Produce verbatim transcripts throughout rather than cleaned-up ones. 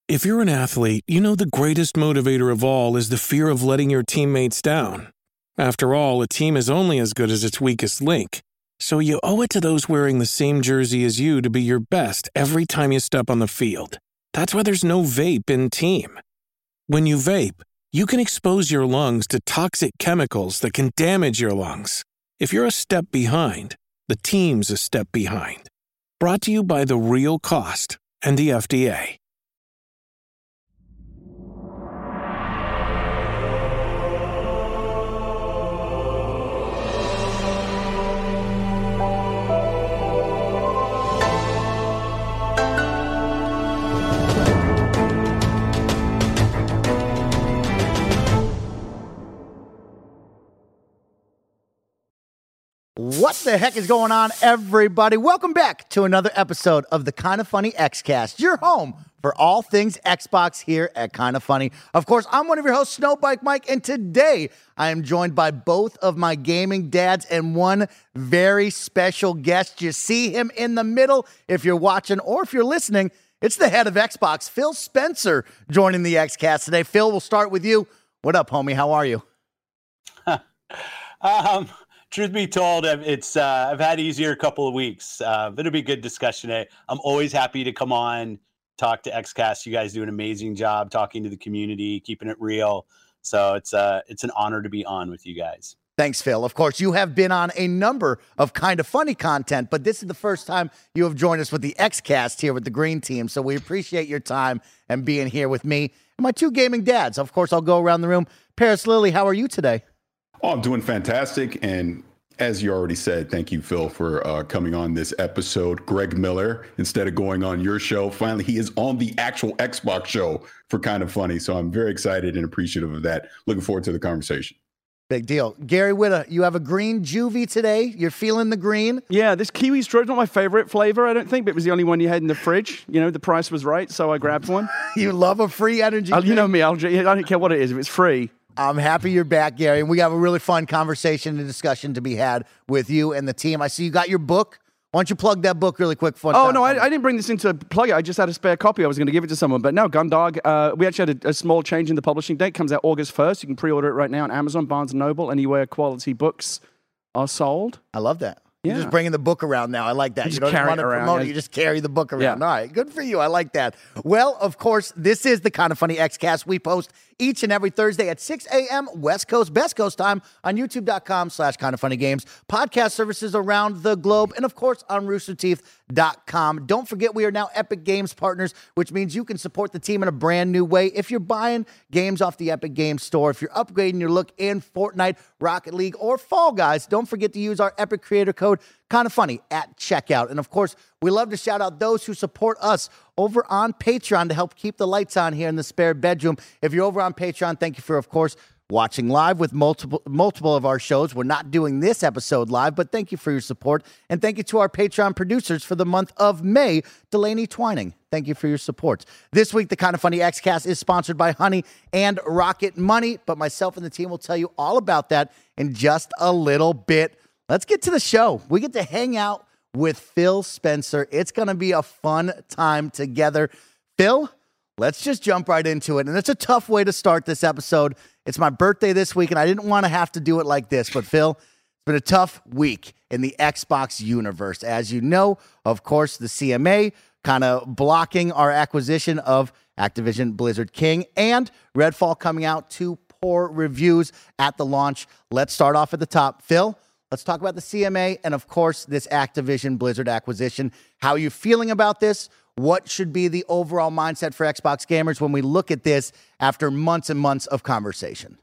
If you're an athlete, you know the greatest motivator of all is the fear of letting your teammates down. After all, a team is only as good as its weakest link. So you owe it to those wearing the same jersey as you to be your best every time you step on the field. That's why there's no vape in team. When you vape, you can expose your lungs to toxic chemicals that can damage your lungs. If you're a step behind, the team's a step behind. Brought to you by The Real Cost and the F D A. What the heck is going on, everybody? Welcome back to another episode of the Kinda Funny X-Cast, your home for all things Xbox here at Kinda Funny. Of course, I'm one of your hosts, Snowbike Mike, and today I am joined by both of my gaming dads and one very special guest. You see him in the middle if you're watching or if you're listening. It's the head of Xbox, Phil Spencer, joining the X-Cast today. Phil, we'll start with you. What up, homie? How are you? um... Truth be told, it's uh, I've had easier couple of weeks. Uh, it'll be a good discussion today. I'm always happy to come on, talk to X-Cast. You guys do an amazing job talking to the community, keeping it real. So it's uh, it's an honor to be on with you guys. Thanks, Phil. Of course, you have been on a number of Kinda Funny content, but this is the first time you have joined us with the X-Cast here with the Green Team. So we appreciate your time and being here with me and my two gaming dads. Of course, I'll go around the room. Paris Lilly, how are you today? Oh, I'm doing fantastic. And as you already said, thank you, Phil, for uh, coming on this episode. Greg Miller, instead of going on your show, finally he is on the actual Xbox show for Kinda Funny. So I'm very excited and appreciative of that. Looking forward to the conversation. Big deal. Gary Whitta, you have a green juvie today. You're feeling the green. Yeah, this kiwi straw is not my favorite flavor, I don't think, but it was the only one you had in the fridge. You know, the price was right, so I grabbed one. You love a free energy Uh, drink? you know me, I'll, I don't care what it is. If it's free, I'm happy you're back, Gary, and we have a really fun conversation and discussion to be had with you and the team. I see you got your book. Why don't you plug that book really quick? For oh, no, I, I didn't bring this in to plug it. I just had a spare copy. I was going to give it to someone. But no, Gundog, uh, we actually had a, a small change in the publishing date. Comes out August first. You can pre-order it right now on Amazon, Barnes and Noble, anywhere quality books are sold. I love that. You're Yeah. just bringing the book around now. I like that. You You, just don't carry want it to around, promote yeah. it. You just carry the book around. Yeah. All right. Good for you. I like that. Well, of course, this is the Kinda Funny X-Cast. We post each and every Thursday at six a.m. West Coast, Best Coast time on youtube.com slash Kinda Funny Games, podcast services around the globe, and of course on rooster teeth dot com. Don't forget, we are now Epic Games partners, which means you can support the team in a brand new way. If you're buying games off the Epic Games store, if you're upgrading your look in Fortnite, Rocket League, or Fall Guys, don't forget to use our Epic creator code Kinda Funny at checkout. And of course, we love to shout out those who support us over on Patreon to help keep the lights on here in the spare bedroom. If you're over on Patreon, thank you for, of course, watching live with multiple multiple of our shows. We're not doing this episode live, but thank you for your support. And thank you to our Patreon producers for the month of May, Delaney Twining. Thank you for your support. This week, the Kinda Funny X-Cast is sponsored by Honey and Rocket Money, but myself and the team will tell you all about that in just a little bit. Let's get to the show. We get to hang out with Phil Spencer. It's going to be a fun time together. Phil, let's just jump right into it. And it's a tough way to start this episode. It's my birthday this week, and I didn't want to have to do it like this. But Phil, it's been a tough week in the Xbox universe. As you know, of course, the C M A kind of blocking our acquisition of Activision Blizzard King, and Redfall coming out to poor reviews at the launch. Let's start off at the top. Phil, let's talk about the C M A and, of course, this Activision Blizzard acquisition. How are you feeling about this? What should be the overall mindset for Xbox gamers when we look at this after months and months of conversation?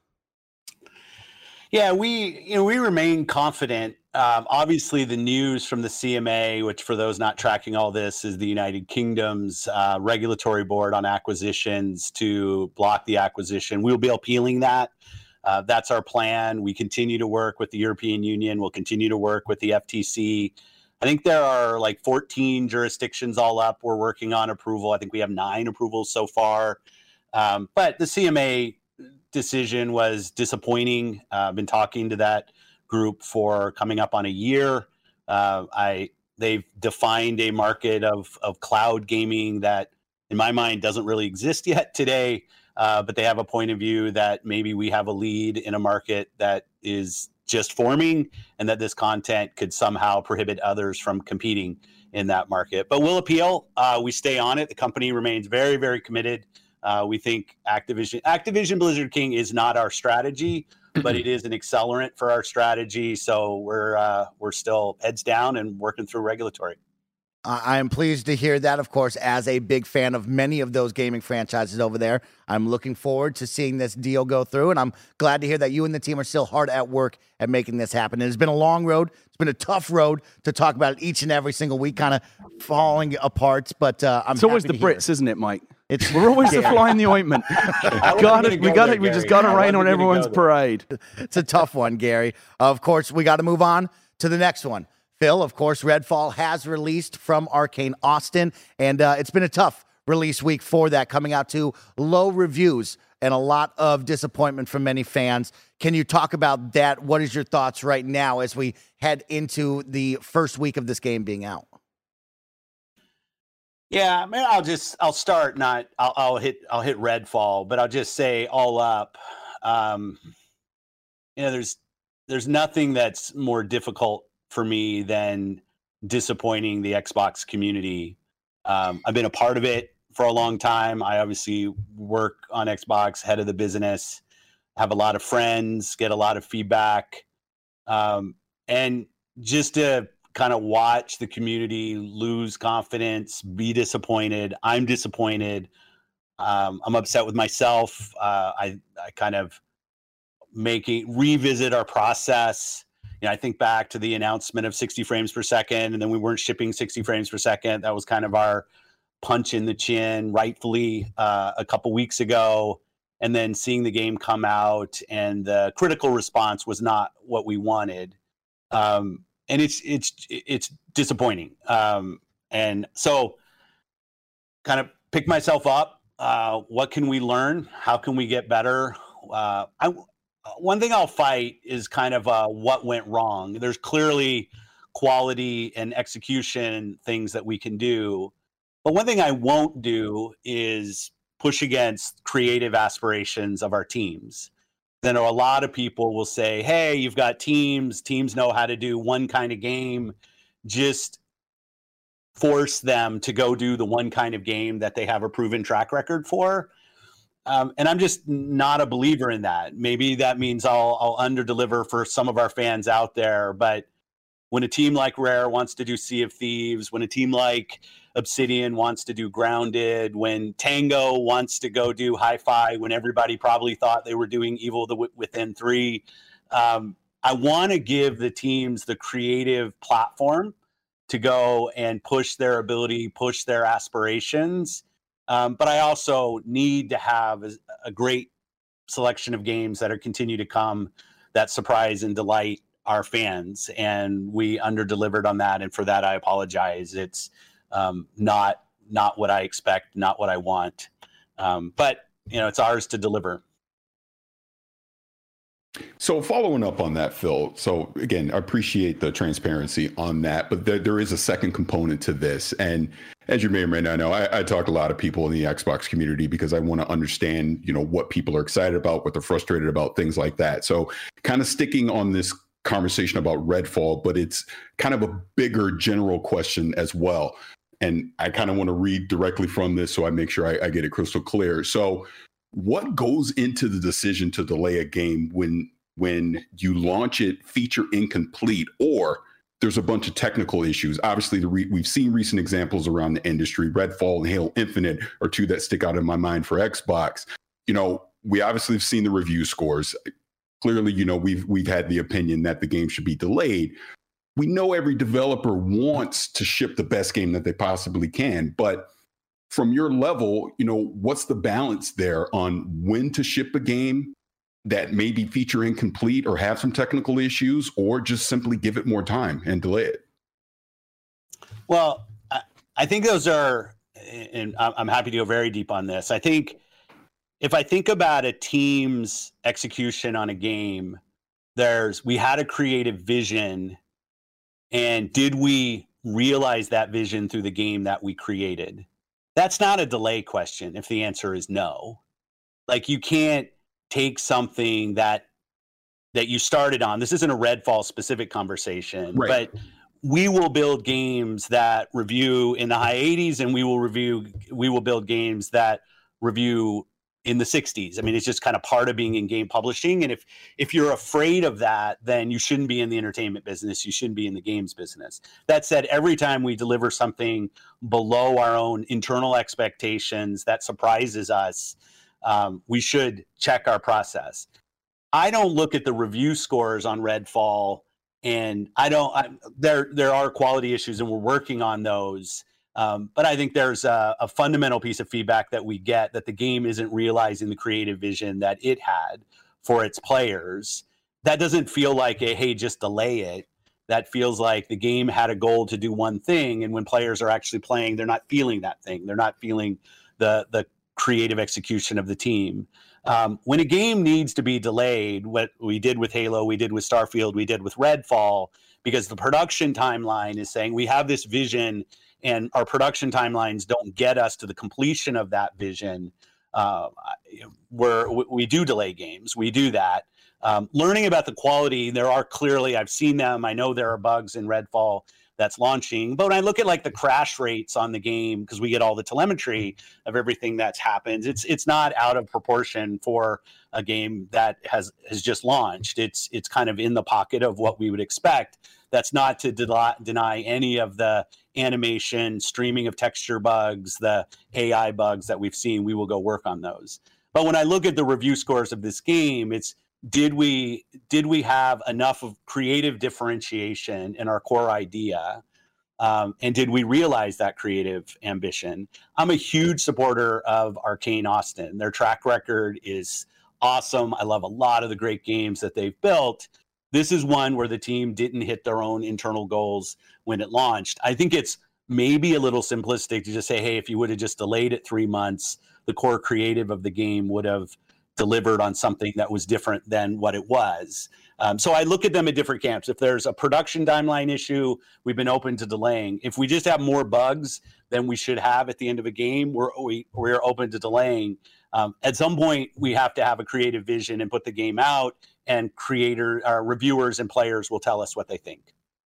Yeah, we you know we remain confident. Um, obviously, the news from the C M A, which for those not tracking all this, is the United Kingdom's uh, regulatory board on acquisitions to block the acquisition. We'll be appealing that. Uh, that's our plan. We continue to work with the European Union. We'll continue to work with the F T C. I think there are like fourteen jurisdictions all up. We're working on approval. I think we have nine approvals so far. Um, but the C M A decision was disappointing. Uh, I've been talking to that group for coming up on a year. Uh, I they've defined a market of of cloud gaming that in my mind, doesn't really exist yet today. Uh, but they have a point of view that maybe we have a lead in a market that is just forming, and that this content could somehow prohibit others from competing in that market. But we'll appeal. Uh, we stay on it. The company remains very, very committed. Uh, we think Activision, Activision Blizzard King is not our strategy, but it is an accelerant for our strategy. So we're uh, we're still heads down and working through regulatory. I am pleased to hear that, of course, as a big fan of many of those gaming franchises over there. I'm looking forward to seeing this deal go through, and I'm glad to hear that you and the team are still hard at work at making this happen. It has been a long road. It's been a tough road to talk about it each and every single week, kind of falling apart, but uh, I'm It's always the happy to Brits, hear. isn't it, Mike? It's We're always the Yeah. fly in the ointment. got it. We got it. We just got to rain on everyone's parade. It's a tough one, Gary. Of course, we got to move on to the next one. Phil, of course, Redfall has released from Arcane Austin, and uh, it's been a tough release week for that, coming out to low reviews and a lot of disappointment from many fans. Can you talk about that? What is your thoughts right now as we head into the first week of this game being out? Yeah, I mean, I'll just I'll start. Not I'll, I'll hit I'll hit Redfall, but I'll just say all up. Um, you know, there's there's nothing that's more difficult for me than disappointing the Xbox community. Um, I've been a part of it for a long time. I obviously work on Xbox, head of the business, have a lot of friends, get a lot of feedback. Um, and just to kind of watch the community lose confidence, be disappointed. I'm disappointed. Um, I'm upset with myself. Uh, I, I kind of making revisit our process. You know, I think back to the announcement of sixty frames per second, and then we weren't shipping sixty frames per second. That was kind of our punch in the chin, rightfully, uh, a couple weeks ago. And then seeing the game come out, and the critical response was not what we wanted. Um, and it's it's it's disappointing. Um, and so, kind of pick myself up. Uh, what can we learn? How can we get better? Uh, I. One thing I'll fight is kind of uh, what went wrong. There's clearly quality and execution things that we can do. But one thing I won't do is push against creative aspirations of our teams. Then a lot of people will say, hey, you've got teams. Teams know how to do one kind of game. Just force them to go do the one kind of game that they have a proven track record for. Um, and I'm just not a believer in that. Maybe that means I'll, I'll under-deliver for some of our fans out there. But when a team like Rare wants to do Sea of Thieves, when a team like Obsidian wants to do Grounded, when Tango wants to go do Hi-Fi, when everybody probably thought they were doing Evil Within three, um, I want to give the teams the creative platform to go and push their ability, push their aspirations. Um, but I also need to have a, a great selection of games that are continue to come that surprise and delight our fans. And we under-delivered on that. And for that, I apologize. It's um, not not what I expect, not what I want. Um, but, you know, it's ours to deliver. So following up on that, Phil, so again, I appreciate the transparency on that, but there, there is a second component to this. And as you may or may not know, I, I talk to a lot of people in the Xbox community because I want to understand, you know, what people are excited about, what they're frustrated about, things like that. So kind of sticking on this conversation about Redfall, but it's kind of a bigger general question as well. And I kind of want to read directly from this so I make sure I, I get it crystal clear. So what goes into the decision to delay a game when when you launch it feature incomplete or there's a bunch of technical issues? Obviously, the re- we've seen recent examples around the industry. Redfall and Halo Infinite are two that stick out in my mind for Xbox. You know, we obviously have seen the review scores. Clearly, you know, we've we've had the opinion that the game should be delayed. We know every developer wants to ship the best game that they possibly can, but from your level, you know, what's the balance there on when to ship a game that may be feature incomplete or have some technical issues, or just simply give it more time and delay it? Well, I, I think those are, and I'm happy to go very deep on this. I think if I think about a team's execution on a game, there's, we had a creative vision, and did we realize that vision through the game that we created? That's not a delay question if the answer is no. Like, you can't take something that that you started on. This isn't a Redfall specific conversation, right. But we will build games that review in the high eighties, and we will review we will build games that review in the sixties. I mean, it's just kind of part of being in game publishing. And if if you're afraid of that, then you shouldn't be in the entertainment business. You shouldn't be in the games business. That said, every time we deliver something below our own internal expectations that surprises us, um, we should check our process. I don't look at the review scores on Redfall, and I don't. I, there there are quality issues, and we're working on those. Um, but I think there's a, a fundamental piece of feedback that we get that the game isn't realizing the creative vision that it had for its players. That doesn't feel like a, hey, just delay it. That feels like the game had a goal to do one thing, and when players are actually playing, they're not feeling that thing. They're not feeling the the creative execution of the team. Um, when a game needs to be delayed, what we did with Halo, we did with Starfield, we did with Redfall, because the production timeline is saying we have this vision and our production timelines don't get us to the completion of that vision, uh, where we do delay games. We do that. Um, learning about the quality, there are clearly, I've seen them. I know there are bugs in Redfall that's launching. But when I look at like the crash rates on the game, because we get all the telemetry of everything that's happened, it's it's not out of proportion for a game that has has just launched. It's it's kind of in the pocket of what we would expect. That's not to de- deny any of the animation, streaming of texture bugs, the A I bugs that we've seen. We will go work on those. But when I look at the review scores of this game, it's did we did we have enough of creative differentiation in our core idea? Um, and did we realize that creative ambition? I'm a huge supporter of Arcane Austin. Their track record is awesome. I love a lot of the great games that they've built. This is one where the team didn't hit their own internal goals when it launched. I think it's maybe a little simplistic to just say, hey, if you would have just delayed it three months, the core creative of the game would have delivered on something that was different than what it was. Um, so I look at them at different camps. If there's a production timeline issue, we've been open to delaying. If we just have more bugs than we should have at the end of a game, we're we, we're open to delaying. Um, at some point, we have to have a creative vision and put the game out, and creator, uh, reviewers and players will tell us what they think.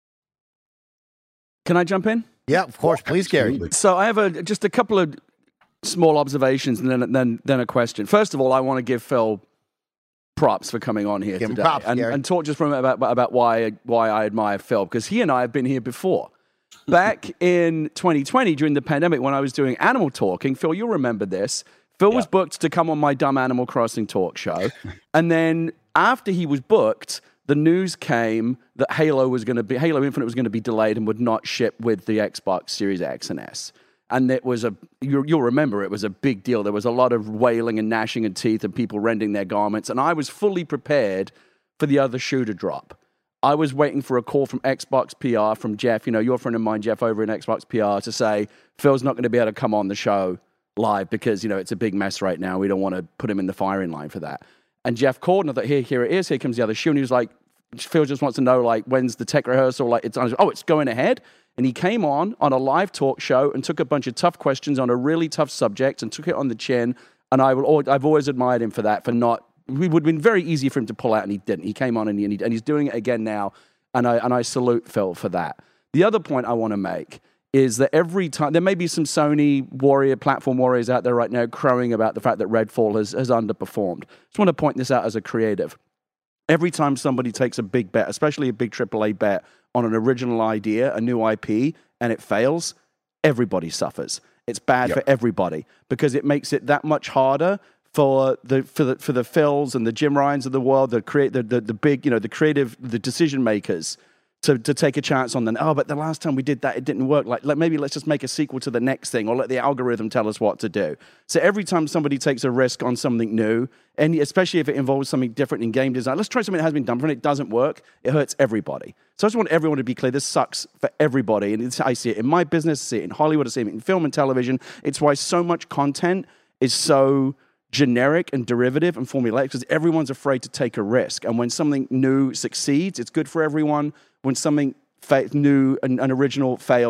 Can I jump in? Yeah, of course. Please, Gary. So I have a, just a couple of small observations and then then then a question. First of all, I want to give Phil props for coming on here give today props, and, and talk just for a minute about about why why I admire Phil, because he and I have been here before. Back in twenty twenty during the pandemic when I was doing Animal Talking, Phil, you'll remember this. Phil yeah. was booked to come on my dumb Animal Crossing talk show, and then after he was booked, the news came that Halo was going to be Halo Infinite was going to be delayed and would not ship with the Xbox Series X and S. And it was a, you'll remember, it was a big deal. There was a lot of wailing and gnashing of teeth and people rending their garments. And I was fully prepared for the other shoe to drop. I was waiting for a call from Xbox P R, from Jeff, you know, your friend of mine, Jeff, over in Xbox P R, to say, Phil's not going to be able to come on the show live because, you know, it's a big mess right now. We don't want to put him in the firing line for that. And Jeff called and I thought, here, here it is. Here comes the other shoe. And he was like, Phil just wants to know, like, when's the tech rehearsal? Like, it's oh, it's going ahead. And he came on on a live talk show and took a bunch of tough questions on a really tough subject and took it on the chin. And I will, I've always admired him for that, for not, it would have been very easy for him to pull out, and he didn't. He came on and, he, and he's doing it again now. And I, and I salute Phil for that. The other point I want to make is that every time, there may be some Sony warrior, platform warriors out there right now crowing about the fact that Redfall has, has underperformed. Just want to point this out as a creative. Every time somebody takes a big bet, especially a big triple A bet, on an original idea, a new I P, and it fails, everybody suffers. It's bad yep. for everybody because it makes it that much harder for the for the for the Phils and the Jim Ryans of the world, the create the, the the big, you know, the creative, the decision makers to to take a chance on them. Oh, but the last time we did that, it didn't work. Like, like maybe let's just make a sequel to the next thing, or let the algorithm tell us what to do. So every time somebody takes a risk on something new, and especially if it involves something different in game design, let's try something that has been done before and it doesn't work, it hurts everybody. So I just want everyone to be clear, this sucks for everybody. And it's, I see it in my business, I see it in Hollywood, I see it in film and television. It's why so much content is so generic and derivative and formulaic, because everyone's afraid to take a risk. And when something new succeeds, it's good for everyone. When something fa- new and, and original fails,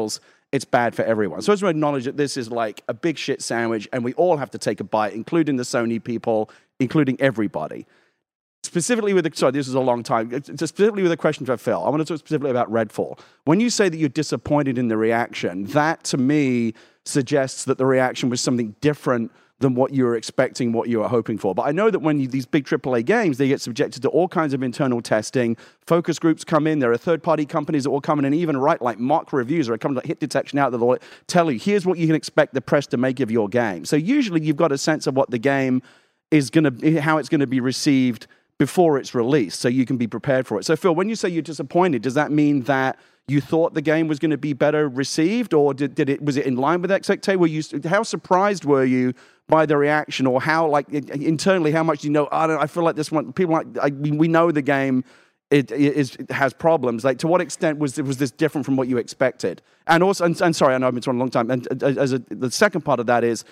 it's bad for everyone. So as we acknowledge that this is like a big shit sandwich and we all have to take a bite, including the Sony people, including everybody. Specifically with the, sorry, this is a long time. Specifically with a question for Phil, I want to talk specifically about Redfall. When you say that you're disappointed in the reaction, that to me suggests that the reaction was something different than what you were expecting, what you were hoping for. But I know that when you, these big triple A games, they get subjected to all kinds of internal testing. Focus groups come in. There are third-party companies that will come in and even write like mock reviews or come like hit detection out that will tell you, here's what you can expect the press to make of your game. So usually you've got a sense of what the game is going to, how it's going to be received before it's released, so you can be prepared for it. So Phil, when you say you're disappointed, does that mean that you thought the game was going to be better received, or did, did it was it in line with expectation? Were you how surprised were you by the reaction, or how like internally how much do you know? I don't. I feel like this one people like I, we know the game it, it is it has problems. Like to what extent was was this different from what you expected? And also, and, and sorry, I know I've been talking a long time. And as a, the second part of that is,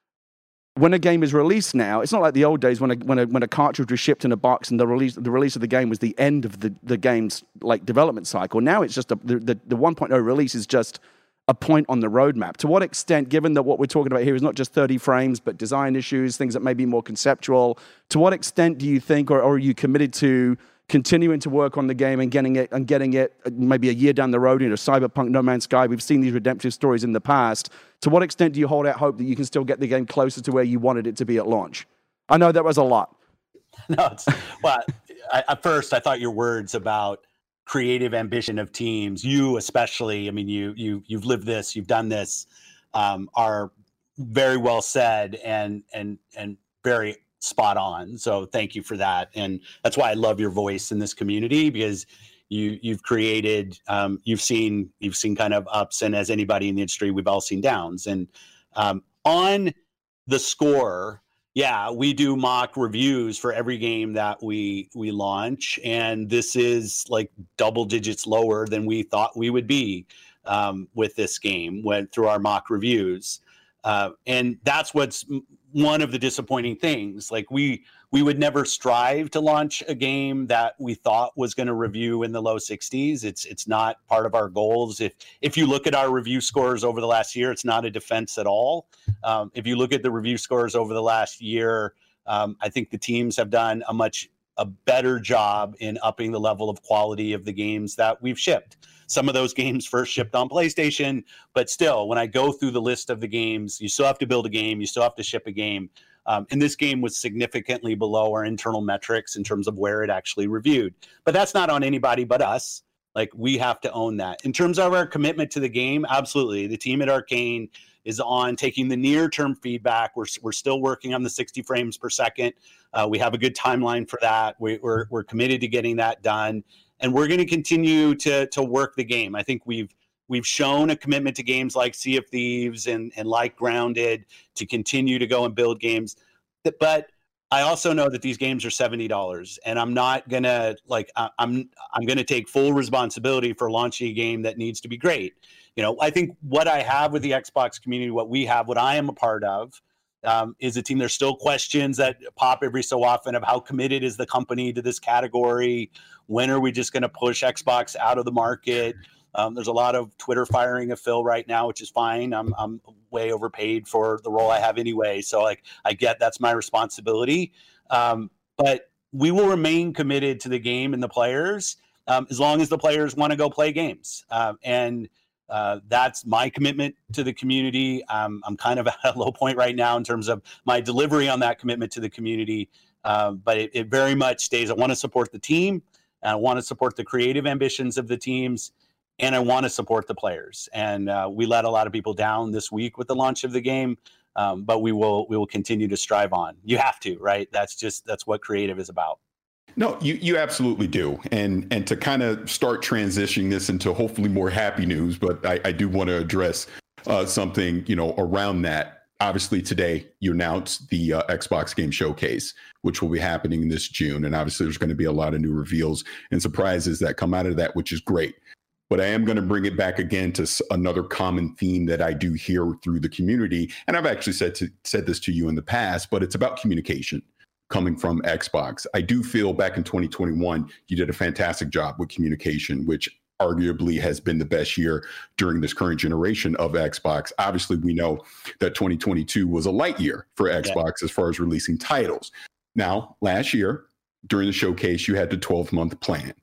when a game is released now, it's not like the old days when a, when a, when a cartridge was shipped in a box and the release the release of the game was the end of the, the game's like development cycle. Now it's just a, the, the, the one point oh release is just a point on the roadmap. To what extent, given that what we're talking about here is not just thirty frames, but design issues, things that may be more conceptual, to what extent do you think, or, or are you committed to continuing to work on the game and getting it and getting it maybe a year down the road, you know, Cyberpunk, No Man's Sky, we've seen these redemptive stories in the past. To what extent do you hold out hope that you can still get the game closer to where you wanted it to be at launch? I know that was a lot. No, it's, well, I, at first I thought your words about creative ambition of teams, you especially, I mean, you, you, you've lived this, you've done this, um, are very well said and, and, and very spot on. So thank you for that. And that's why I love your voice in this community, because you, you've created, um, you've seen, you've seen kind of ups, and as anybody in the industry, we've all seen downs. And um, on the score, yeah, we do mock reviews for every game that we, we launch. And this is like double digits lower than we thought we would be um, with this game went through our mock reviews. Uh, and that's what's one of the disappointing things. Like we we would never strive to launch a game that we thought was going to review in the low sixties. It's it's not part of our goals. If if you look at our review scores over the last year, it's not a defense at all. Um, if you look at the review scores over the last year, um, I think the teams have done a much a better job in upping the level of quality of the games that we've shipped. Some of those games first shipped on PlayStation, but still, when I go through the list of the games, you still have to build a game, you still have to ship a game. Um, and this game was significantly below our internal metrics in terms of where it actually reviewed. But that's not on anybody but us. Like, we have to own that. In terms of our commitment to the game, absolutely. The team at Arcane is on taking the near-term feedback. We're we're still working on the sixty frames per second. Uh, we have a good timeline for that. We, we're we're committed to getting that done, and we're going to continue to to work the game. I think we've we've shown a commitment to games like Sea of Thieves and and like Grounded to continue to go and build games. But I also know that these games are seventy dollars, and I'm not gonna like I'm I'm gonna take full responsibility for launching a game that needs to be great. You know, I think what I have with the Xbox community, what we have, what I am a part of, um, is a team. There's still questions that pop every so often of how committed is the company to this category? When are we just going to push Xbox out of the market? Um, there's a lot of Twitter firing of Phil right now, which is fine. I'm I'm way overpaid for the role I have anyway, so like I get that's my responsibility. Um, but we will remain committed to the game and the players um, as long as the players want to go play games, um, and Uh, that's my commitment to the community. Um, I'm kind of at a low point right now in terms of my delivery on that commitment to the community. Uh, but it, it very much stays. I want to support the team. I want to support the creative ambitions of the teams. And I want to support the players. And uh, we let a lot of people down this week with the launch of the game. Um, but we will we will continue to strive on. You have to, right? That's just that's what creative is about. No, you, you absolutely do. And and to kind of start transitioning this into hopefully more happy news, but I, I do want to address uh, something, you know, around that. Obviously, today you announced the uh, Xbox Game Showcase, which will be happening this June. And obviously, there's going to be a lot of new reveals and surprises that come out of that, which is great. But I am going to bring it back again to another common theme that I do hear through the community. And I've actually said to, said this to you in the past, but it's about communication coming from Xbox. I do feel back in twenty twenty-one, you did a fantastic job with communication, which arguably has been the best year during this current generation of Xbox. Obviously, we know that twenty twenty-two was a light year for Xbox yeah. as far as releasing titles. Now, last year, during the showcase, you had the twelve-month plan.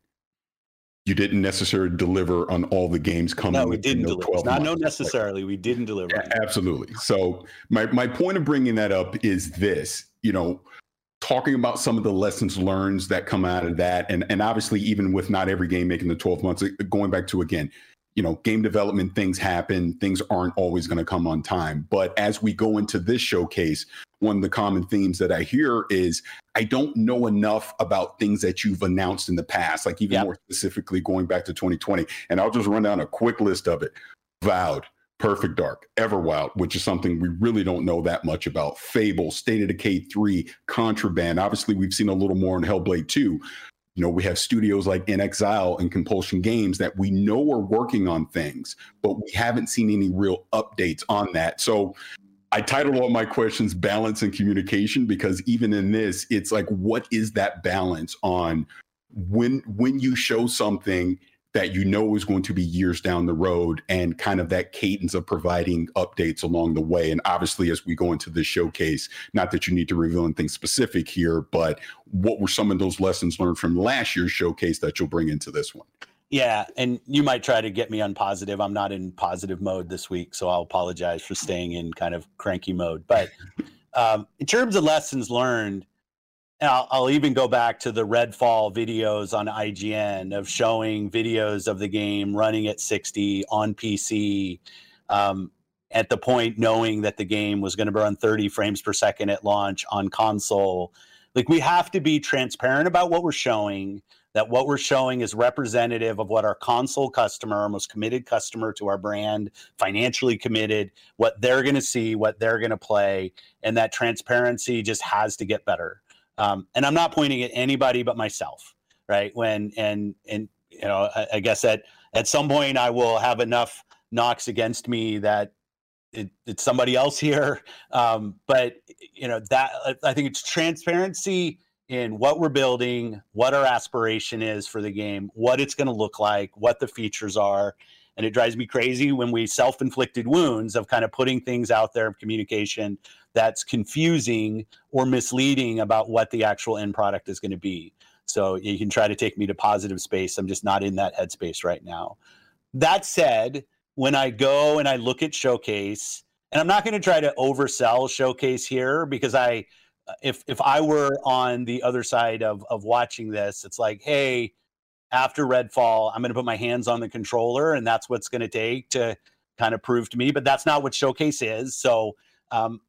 You didn't necessarily deliver on all the games coming. No, we didn't deliver. Not no months. necessarily. We didn't deliver. Yeah, absolutely. So my, my point of bringing that up is this, you know, talking about some of the lessons learned that come out of that. And, and obviously, even with not every game making the twelve months, going back to, again, you know, game development, things happen. Things aren't always going to come on time. But as we go into this showcase, one of the common themes that I hear is I don't know enough about things that you've announced in the past, like even yep. more specifically going back to twenty twenty. And I'll just run down a quick list of it. Vowed, Perfect Dark, Everwild, which is something we really don't know that much about. Fable, State of Decay three, Contraband. Obviously, we've seen a little more in Hellblade two. You know, we have studios like In Exile and Compulsion Games that we know are working on things, but we haven't seen any real updates on that. So I titled all my questions Balance and Communication, because even in this, it's like, what is that balance on when when you show something that you know is going to be years down the road, and kind of that cadence of providing updates along the way. And obviously, as we go into this showcase, not that you need to reveal anything specific here, but what were some of those lessons learned from last year's showcase that you'll bring into this one? Yeah, and you might try to get me on positive. I'm not in positive mode this week, so I'll apologize for staying in kind of cranky mode. But um, in terms of lessons learned, and I'll, I'll even go back to the Redfall videos on I G N of showing videos of the game running at sixty on P C, um, at the point knowing that the game was going to run thirty frames per second at launch on console. Like, we have to be transparent about what we're showing, that what we're showing is representative of what our console customer, our most committed customer to our brand, financially committed, what they're going to see, what they're going to play, and that transparency just has to get better. Um, and I'm not pointing at anybody but myself, right? When and and you know, I, I guess at at some point I will have enough knocks against me that it, it's somebody else here. Um, but you know, that I think it's transparency in what we're building, what our aspiration is for the game, what it's going to look like, what the features are. And it drives me crazy when we self-inflicted wounds of kind of putting things out there of communication that's confusing or misleading about what the actual end product is going to be. So you can try to take me to positive space. I'm just not in that headspace right now. That said, when I go and I look at Showcase, and I'm not going to try to oversell Showcase here, because I, if if I were on the other side of of watching this, it's like, hey, after Redfall, I'm going to put my hands on the controller, and that's what's going to take to kind of prove to me. But that's not what Showcase is. So um,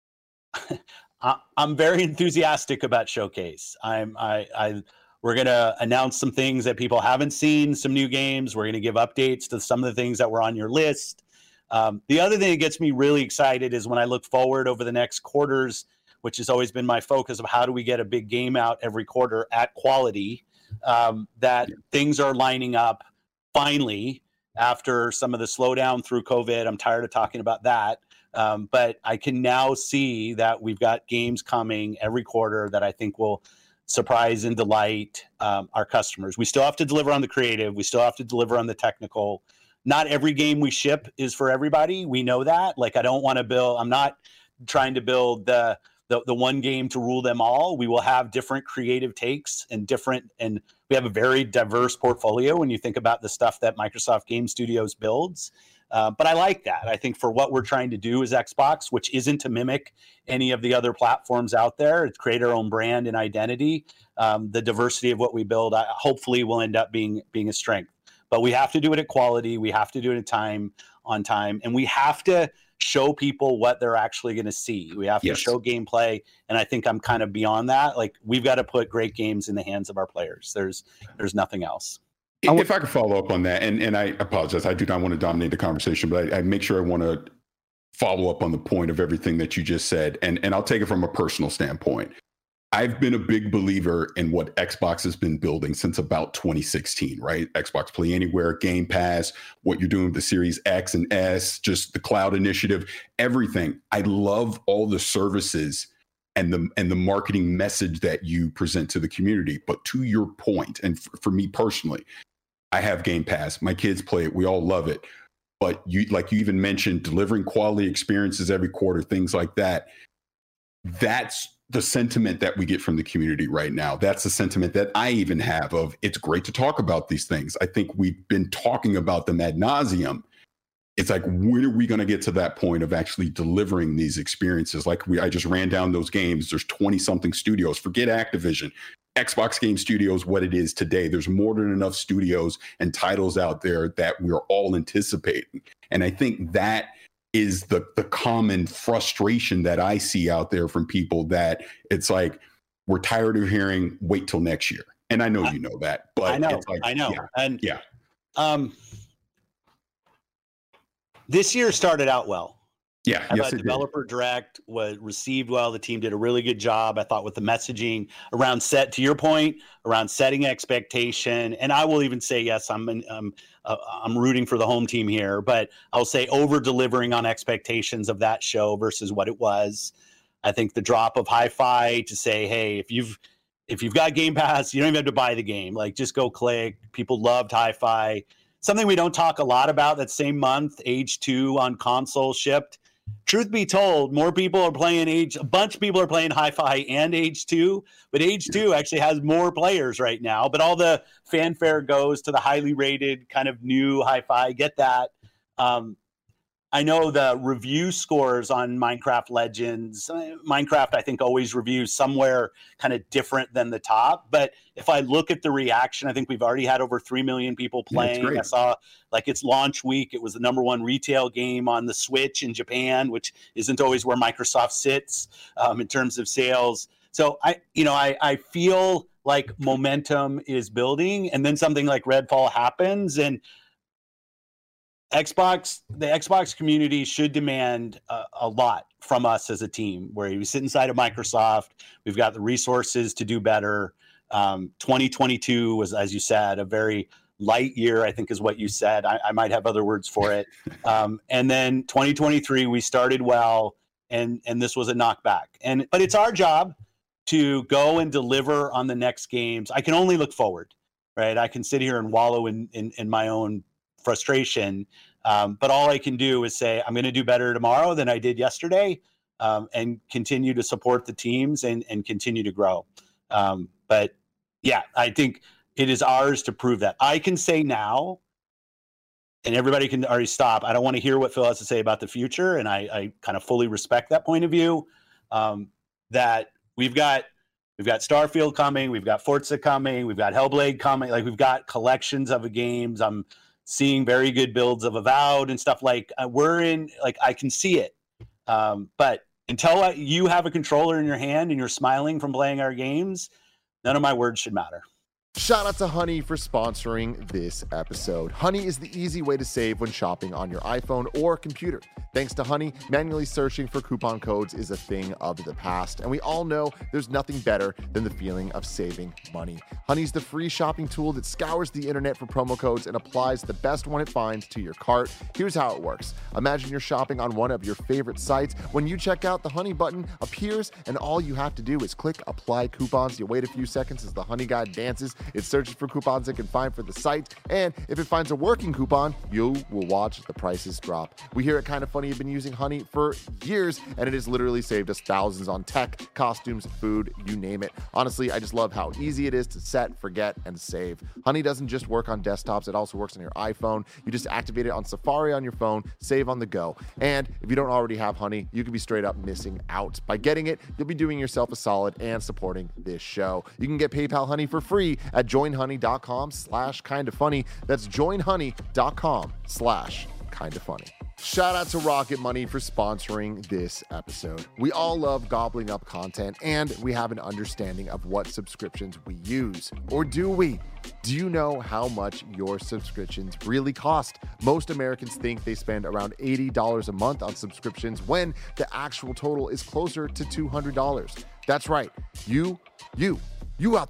I, I'm very enthusiastic about Showcase. I'm I, I we're going to announce some things that people haven't seen, some new games. We're going to give updates to some of the things that were on your list. Um, the other thing that gets me really excited is when I look forward over the next quarters, which has always been my focus of how do we get a big game out every quarter at quality. Um, that yeah. things are lining up finally after some of the slowdown through COVID. I'm tired of talking about that. Um, but I can now see that we've got games coming every quarter that I think will surprise and delight um, our customers. We still have to deliver on the creative. We still have to deliver on the technical. Not every game we ship is for everybody. We know that. Like, I don't want to build, I'm not trying to build the The, the one game to rule them all. We will have different creative takes and different, and we have a very diverse portfolio when you think about the stuff that Microsoft Game Studios builds. Uh, but I like that. I think for what we're trying to do as Xbox, which isn't to mimic any of the other platforms out there, it's create our own brand and identity. Um, the diversity of what we build, I, hopefully, will end up being being a strength. But we have to do it at quality. We have to do it at time on time, and we have to show people what they're actually going to see. We have yes. to show gameplay, and I think I'm kind of beyond that. Like, we've got to put great games in the hands of our players. There's there's nothing else. If I could follow up on that, and, and I apologize, I do not want to dominate the conversation, but I, I make sure I want to follow up on the point of everything that you just said, and, and I'll take it from a personal standpoint. I've been a big believer in what Xbox has been building since about twenty sixteen, right? Xbox Play Anywhere, Game Pass, what you're doing with the Series X and S, just the cloud initiative, everything. I love all the services and the and the marketing message that you present to the community. But to your point, and for, for me personally, I have Game Pass. My kids play it. We all love it. But you, like you even mentioned, delivering quality experiences every quarter, things like that. That's the sentiment that we get from the community right now. That's the sentiment that I even have of, it's great to talk about these things. I think we've been talking about them ad nauseum. It's like, when are we going to get to that point of actually delivering these experiences? Like we, I just ran down those games. There's twenty something studios. Forget Activision. Xbox Game Studios, what it is today. There's more than enough studios and titles out there that we're all anticipating. And I think that is the the common frustration that I see out there from people, that it's like, we're tired of hearing wait till next year. And I know you know that, but I know, it's like, I know. Yeah, and yeah. Um, this year started out well. Yeah, I yes, thought it Developer did. Direct was received well. The team did a really good job, I thought, with the messaging around set, to your point, around setting expectation. And I will even say, yes, I'm I'm, uh, I'm rooting for the home team here, but I'll say over delivering on expectations of that show versus what it was. I think the drop of Hi-Fi to say, hey, if you've if you've got Game Pass, you don't even have to buy the game. Like, just go click. People loved Hi-Fi. Something we don't talk a lot about that same month, Age two on console shipped. Truth be told, more people are playing Age. A bunch of people are playing Hi-Fi and Age two, but Age two actually has more players right now. But all the fanfare goes to the highly rated kind of new Hi-Fi. Get that. Um, I know the review scores on Minecraft Legends. Minecraft, I think, always reviews somewhere kind of different than the top. But if I look at the reaction, I think we've already had over three million people playing. Yeah, I saw, like, its launch week, it was the number one retail game on the Switch in Japan, which isn't always where Microsoft sits um, in terms of sales. So I, you know, I, I feel like momentum is building, and then something like Redfall happens, and Xbox, the Xbox community should demand uh, a lot from us as a team, where we sit inside of Microsoft. We've got the resources to do better. Um, twenty twenty-two was, as you said, a very light year, I think is what you said. I, I might have other words for it. Um, and then twenty twenty-three, we started well, and and this was a knockback. And but it's our job to go and deliver on the next games. I can only look forward, right? I can sit here and wallow in in, in my own frustration, um, but all I can do is say I'm going to do better tomorrow than I did yesterday, um, and continue to support the teams and and continue to grow. Um, but yeah, I think it is ours to prove that. I can say now, and everybody can already stop. I don't want to hear what Phil has to say about the future, and I, I kind of fully respect that point of view. Um, that we've got we've got Starfield coming, we've got Forza coming, we've got Hellblade coming. Like, we've got collections of games. I'm seeing very good builds of Avowed and stuff. Like, uh, we're in, like, I can see it. Um, but until I, you have a controller in your hand and you're smiling from playing our games, none of my words should matter. Shout out to Honey for sponsoring this episode. Honey is the easy way to save when shopping on your iPhone or computer. Thanks to Honey, manually searching for coupon codes is a thing of the past, and we all know there's nothing better than the feeling of saving money. Honey's the free shopping tool that scours the internet for promo codes and applies the best one it finds to your cart. Here's how it works. Imagine you're shopping on one of your favorite sites. When you check out, the Honey button appears, and all you have to do is click Apply Coupons. You wait a few seconds as the Honey guide dances. It searches for coupons it can find for the site, and if it finds a working coupon, you will watch the prices drop. We here at Kinda Funny have been using Honey for years, and it has literally saved us thousands on tech, costumes, food, you name it. Honestly, I just love how easy it is to set, forget, and save. Honey doesn't just work on desktops, it also works on your iPhone. You just activate it on Safari on your phone, save on the go. And if you don't already have Honey, you could be straight up missing out. By getting it, you'll be doing yourself a solid and supporting this show. You can get PayPal Honey for free at joinhoney.com slash kinda funny. That's joinhoney.com slash kinda funny. Shout out to Rocket Money for sponsoring this episode. We all love gobbling up content, and we have an understanding of what subscriptions we use. Or do we? Do you know how much your subscriptions really cost? Most Americans think they spend around eighty dollars a month on subscriptions when the actual total is closer to two hundred dollars. That's right. You, you, you out there.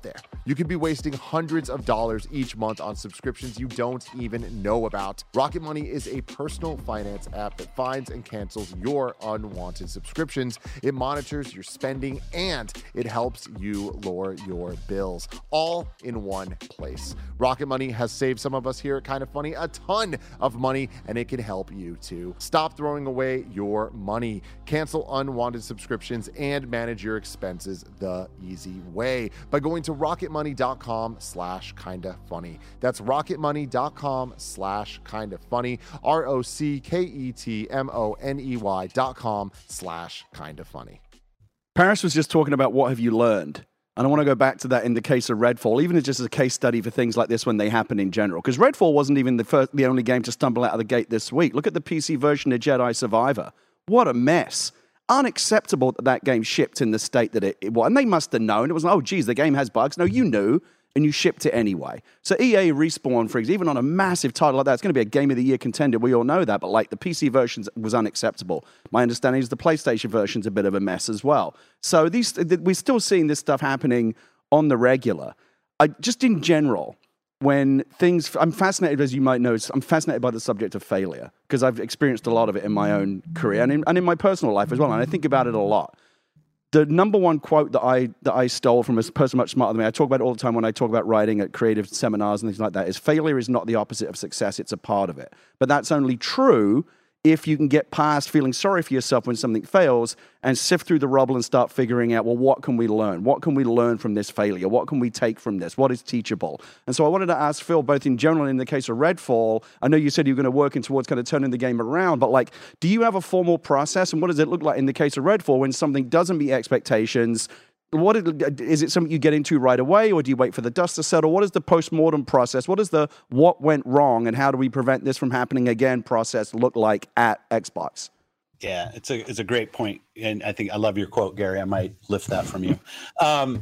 You could be wasting hundreds of dollars each month on subscriptions you don't even know about. Rocket Money is a personal finance app that finds and cancels your unwanted subscriptions. It monitors your spending and it helps you lower your bills, all in one place. Rocket Money has saved some of us here at Kind of Funny a ton of money, and it can help you too. Stop throwing away your money. Cancel unwanted subscriptions and manage your expenses the easy way by going to rocketmoney.com slash kinda funny. That's rocketmoney.com slash kinda funny. R O C K E T M O N E Y dot com slash kinda funny. Paris was just talking about what have you learned. And I want to go back to that in the case of Redfall, even just as a case study for things like this when they happen in general. Because Redfall wasn't even the first, the only game to stumble out of the gate this week. Look at the P C version of Jedi Survivor. What a mess. Unacceptable that that game shipped in the state that it, it was. And they must have known. It was like, oh, geez, the game has bugs. No, you knew, and you shipped it anyway. So E A, Respawn, for example, even on a massive title like that, it's going to be a Game of the Year contender. We all know that. But like the P C version was unacceptable. My understanding is the PlayStation version's a bit of a mess as well. So these we're still seeing this stuff happening on the regular. I, just in general, when things, I'm fascinated, as you might know, I'm fascinated by the subject of failure because I've experienced a lot of it in my own career and in, and in my personal life as well. And I think about it a lot. The number one quote that I that I stole from a person much smarter than me, I talk about it all the time when I talk about writing at creative seminars and things like that, is failure is not the opposite of success, it's a part of it. But that's only true if you can get past feeling sorry for yourself when something fails and sift through the rubble and start figuring out, well, what can we learn? What can we learn from this failure? What can we take from this? What is teachable? And so I wanted to ask Phil, both in general and in the case of Redfall, I know you said you were going to work in towards kind of turning the game around, but like, do you have a formal process? And what does it look like in the case of Redfall when something doesn't meet expectations? What is it something you get into right away, or do you wait for the dust to settle? What is the post-mortem process? What is the what went wrong, and how do we prevent this from happening again process look like at Xbox? Yeah, it's a it's a great point, and I think I love your quote, Gary. I might lift that from you. Um,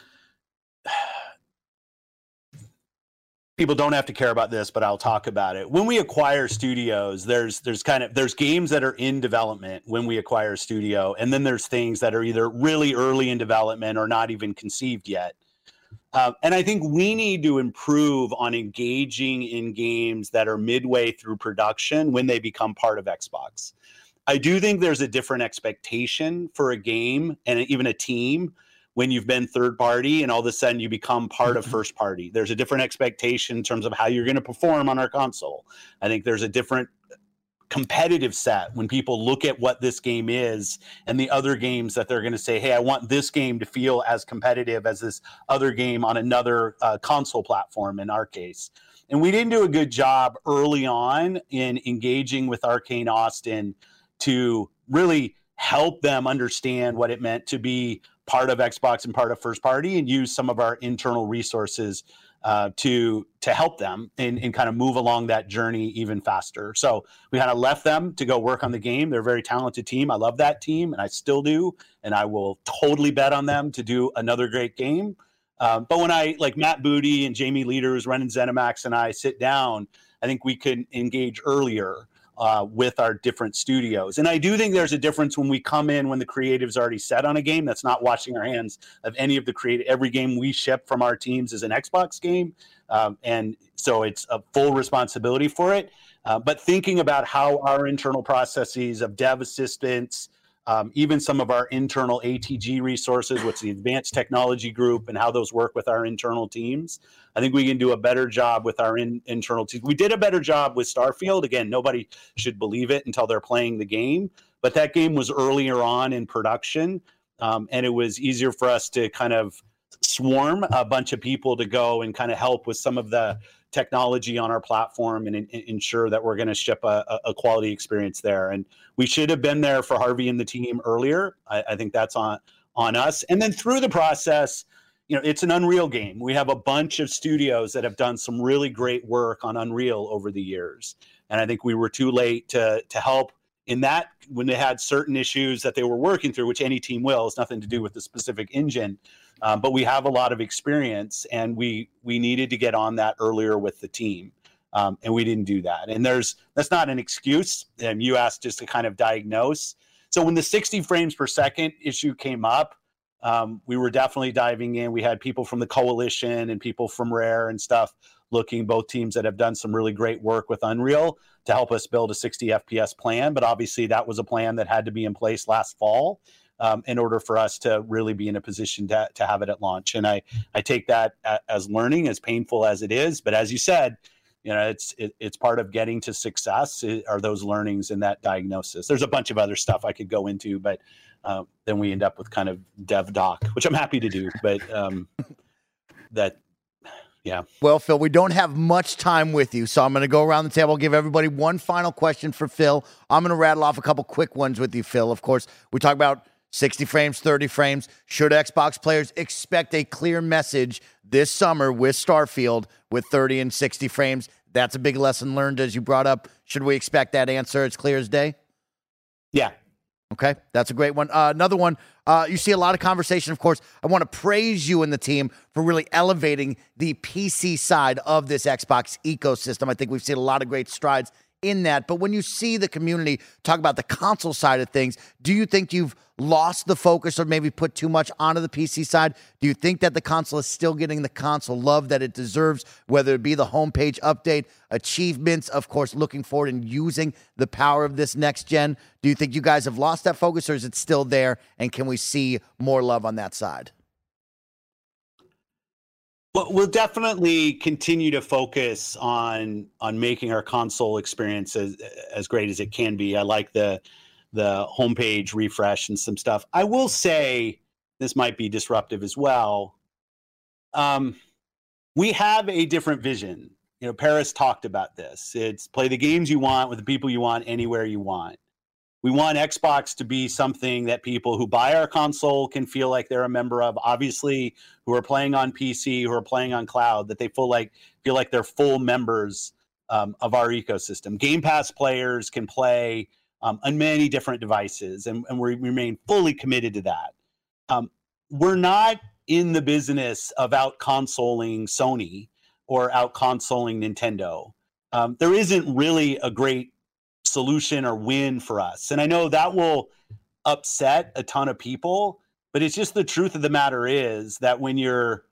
people don't have to care about this, but I'll talk about it. When we acquire studios, there's there's kind of there's games that are in development when we acquire a studio, and then there's things that are either really early in development or not even conceived yet. Uh, and I think we need to improve on engaging in games that are midway through production when they become part of Xbox. I do think there's a different expectation for a game and even a team when you've been third party and all of a sudden you become part of first party. There's a different expectation in terms of how you're going to perform on our console. I think there's a different competitive set when people look at what this game is and the other games that they're going to say, hey, I want this game to feel as competitive as this other game on another uh, console platform in our case. And we didn't do a good job early on in engaging with Arcane Austin to really help them understand what it meant to be part of Xbox and part of first party, and use some of our internal resources uh, to to help them and, and kind of move along that journey even faster. So we kind of left them to go work on the game. They're a very talented team. I love that team, and I still do, and I will totally bet on them to do another great game. Um, but when I, like Matt Booty and Jamie Leaders, running ZeniMax, and I sit down, I think we could engage earlier Uh, with our different studios. And I do think there's a difference when we come in when the creative's already set on a game. That's not washing our hands of any of the creative. Every game we ship from our teams is an Xbox game. Um, and so it's a full responsibility for it. Uh, but thinking about how our internal processes of dev assistance, um, even some of our internal A T G resources, what's the Advanced Technology Group, and how those work with our internal teams, I think we can do a better job with our in, internal teams. We did a better job with Starfield. Again, nobody should believe it until they're playing the game. But that game was earlier on in production, um, and it was easier for us to kind of swarm a bunch of people to go and kind of help with some of the technology on our platform and, and ensure that we're going to ship a, a quality experience there. And we should have been there for Harvey and the team earlier. I, I think that's on on us. And then through the process, you know, it's an Unreal game. We have a bunch of studios that have done some really great work on Unreal over the years. And I think we were too late to to help in that when they had certain issues that they were working through, which any team will. It's nothing to do with the specific engine. Um, but we have a lot of experience, and we we needed to get on that earlier with the team. Um, and we didn't do that. And there's that's not an excuse. And you asked just to kind of diagnose. So when the sixty frames per second issue came up, um, we were definitely diving in. We had people from the Coalition and people from Rare and stuff looking, both teams that have done some really great work with Unreal to help us build a sixty F P S plan. But obviously that was a plan that had to be in place last fall um, in order for us to really be in a position to, to have it at launch. And I, I take that as learning, as painful as it is. But as you said, you know, it's it, it's part of getting to success are those learnings and that diagnosis. There's a bunch of other stuff I could go into, but uh, then we end up with kind of dev doc, which I'm happy to do. But um, that, yeah. Well, Phil, we don't have much time with you, so I'm going to go around the table, give everybody one final question for Phil. I'm going to rattle off a couple quick ones with you, Phil. Of course, we talk about sixty frames, thirty frames. Should Xbox players expect a clear message this summer with Starfield with thirty and sixty frames? That's a big lesson learned, as you brought up. Should we expect that answer? It's clear as day? Yeah. Okay, that's a great one. Uh, another one, uh, you see a lot of conversation, of course. I want to praise you and the team for really elevating the P C side of this Xbox ecosystem. I think we've seen a lot of great strides in that. But when you see the community talk about the console side of things, do you think you've lost the focus or maybe put too much onto the P C side? Do you think that the console is still getting the console love that it deserves, whether it be the homepage update, achievements, of course, looking forward and using the power of this next gen? Do you think you guys have lost that focus, or is it still there, and can we see more love on that side? Well, we'll definitely continue to focus on on making our console experience as, as great as it can be. I like the the homepage refresh and some stuff. I will say, this might be disruptive as well. Um, we have a different vision. You know, Paris talked about this. It's play the games you want with the people you want, anywhere you want. We want Xbox to be something that people who buy our console can feel like they're a member of. Obviously, who are playing on P C, who are playing on cloud, that they feel like feel like they're full members um, of our ecosystem. Game Pass players can play um, on many different devices, and, and we remain fully committed to that. Um, we're not in the business of out consoling Sony or out consoling Nintendo. Um, there isn't really a great solution or win for us. And I know that will upset a ton of people, but it's just the truth of the matter is that when you're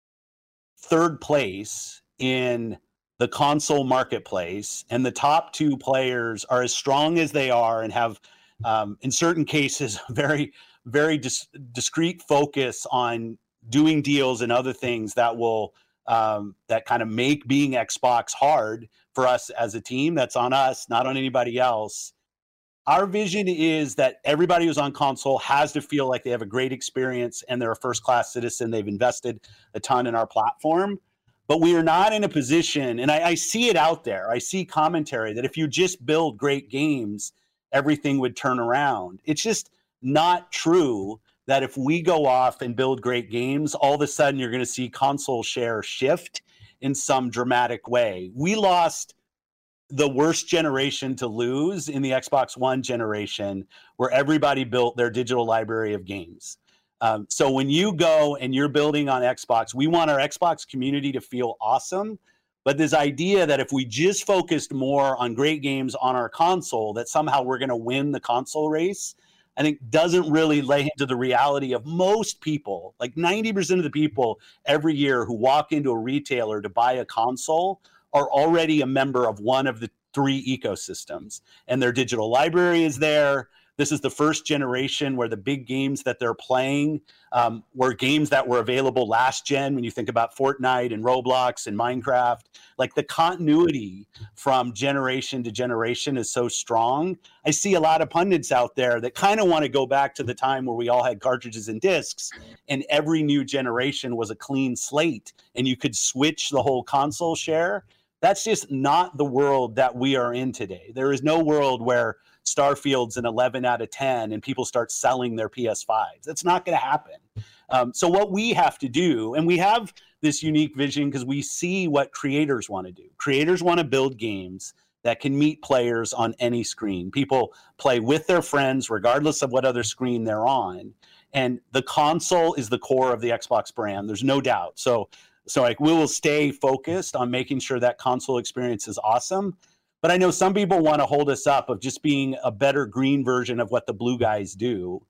third place in the console marketplace and the top two players are as strong as they are and have, um, in certain cases, very, very dis- discrete focus on doing deals and other things that will um, that kind of make being Xbox hard for us as a team. That's on us, not on anybody else. Our vision is that everybody who's on console has to feel like they have a great experience and they're a first-class citizen. They've invested a ton in our platform. But we are not in a position, and I, I see it out there, I see commentary that if you just build great games, everything would turn around. It's just not true that if we go off and build great games, all of a sudden you're going to see console share shift in some dramatic way. We lost the worst generation to lose in the Xbox One generation, where everybody built their digital library of games. Um, so when you go and you're building on Xbox, we want our Xbox community to feel awesome. But this idea that if we just focused more on great games on our console, that somehow we're going to win the console race, I think doesn't really lay into the reality of most people. Like ninety percent of the people every year who walk into a retailer to buy a console are already a member of one of the three ecosystems, and their digital library is there. This is the first generation where the big games that they're playing um, were games that were available last gen. When you think about Fortnite and Roblox and Minecraft, like the continuity from generation to generation is so strong. I see a lot of pundits out there that kind of want to go back to the time where we all had cartridges and discs and every new generation was a clean slate and you could switch the whole console share. That's just not the world that we are in today. There is no world where Starfield's an eleven out of ten and people start selling their P S fives. That's not going to happen. Um, so what we have to do, and we have this unique vision because we see what creators want to do. Creators want to build games that can meet players on any screen. People play with their friends regardless of what other screen they're on. And the console is the core of the Xbox brand. There's no doubt. So, so like we will stay focused on making sure that console experience is awesome. But I know some people want to hold us up of just being a better green version of what the blue guys do.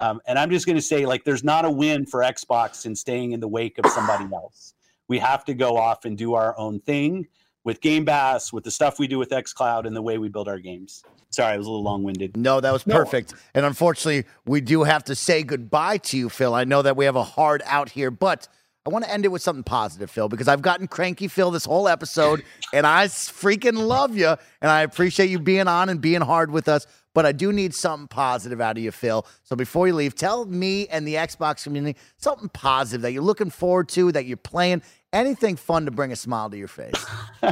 Um, and I'm just going to say, like, there's not a win for Xbox in staying in the wake of somebody else. We have to go off and do our own thing with Game Pass, with the stuff we do with xCloud, and the way we build our games. Sorry, I was a little long-winded. No, that was perfect. No. And unfortunately, we do have to say goodbye to you, Phil. I know that we have a hard out here, but I want to end it with something positive, Phil, because I've gotten cranky, Phil, this whole episode, and I freaking love you, and I appreciate you being on and being hard with us, but I do need something positive out of you, Phil. So before you leave, tell me and the Xbox community something positive that you're looking forward to, that you're playing, anything fun to bring a smile to your face.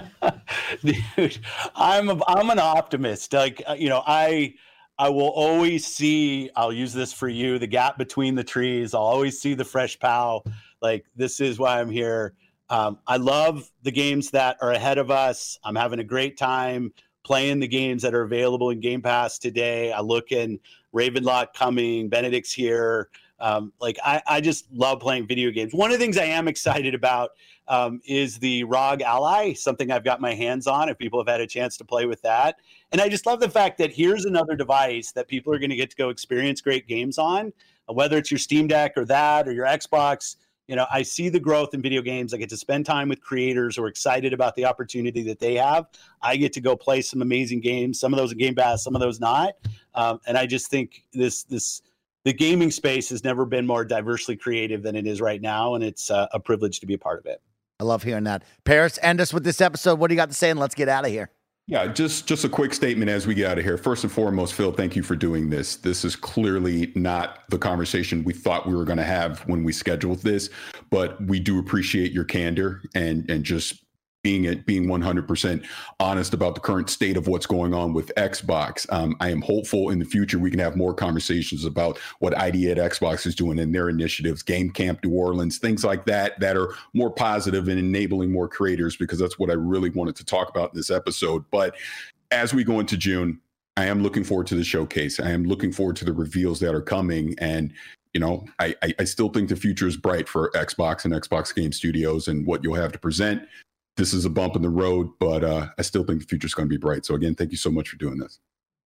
Dude, I'm a, I'm an optimist. Like, you know, I I will always see, I'll use this for you, the gap between the trees. I'll always see the fresh pow. Like, this is why I'm here. Um, I love the games that are ahead of us. I'm having a great time playing the games that are available in Game Pass today. I look in Ravenlock coming, Benedict's here. Um, like, I, I just love playing video games. One of the things I am excited about um, is the R O G Ally, something I've got my hands on, if people have had a chance to play with that. And I just love the fact that here's another device that people are going to get to go experience great games on, whether it's your Steam Deck or that or your Xbox. You know, I see the growth in video games. I get to spend time with creators who are excited about the opportunity that they have. I get to go play some amazing games, some of those in Game Pass, some of those not. Um, and I just think this, this, the gaming space has never been more diversely creative than it is right now. And it's uh, a privilege to be a part of it. I love hearing that. Paris, end us with this episode. What do you got to say? And let's get out of here. Yeah, just just a quick statement as we get out of here. First and foremost, Phil, thank you for doing this. This is clearly not the conversation we thought we were going to have when we scheduled this, but we do appreciate your candor and and just being it being one hundred percent honest about the current state of what's going on with Xbox. Um, I am hopeful in the future we can have more conversations about what I D at Xbox is doing in their initiatives, Game Camp New Orleans, things like that, that are more positive and enabling more creators, because that's what I really wanted to talk about in this episode. But as we go into June, I am looking forward to the showcase. I am looking forward to the reveals that are coming. And you know, I, I, I still think the future is bright for Xbox and Xbox Game Studios and what you'll have to present. This is a bump in the road, but uh, I still think the future is going to be bright. So again, thank you so much for doing this.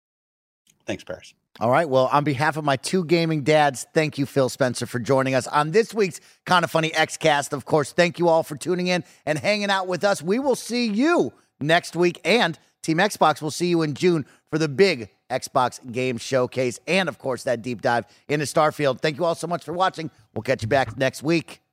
Thanks, Paris. All right. Well, on behalf of my two gaming dads, thank you, Phil Spencer, for joining us on this week's Kind of Funny Xcast. Of course, thank you all for tuning in and hanging out with us. We will see you next week, and Team Xbox will see you in June for the big Xbox Game Showcase and, of course, that deep dive into Starfield. Thank you all so much for watching. We'll catch you back next week.